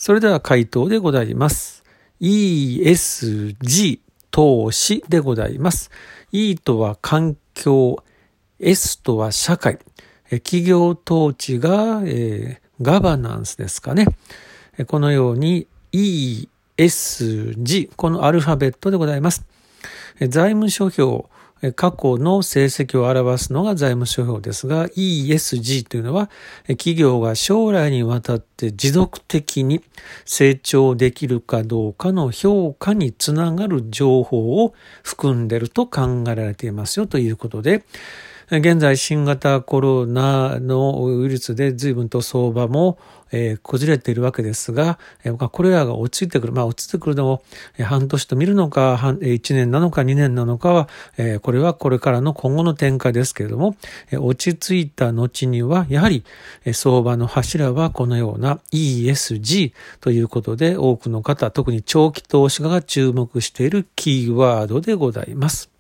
それでは回答でございます。ESG 投資でございます。E とは環境、S とは社会、企業統治が、ガバナンスですかね。このように ESG、このアルファベットでございます。財務諸表、過去の成績を表すのが財務諸表ですが、ESG というのは企業が将来にわたって持続的に成長できるかどうかの評価につながる情報を含んでいると考えられていますよということで、現在新型コロナのウイルスで随分と相場も崩れているわけですが、これらが落ち着いてくる、落ち着いてくるのを半年と見るのか、1年なのか2年なのかは、これはこれからの今後の展開ですけれども、落ち着いた後にはやはり相場の柱はこのような ESG ということで、多くの方、特に長期投資家が注目しているキーワードでございます。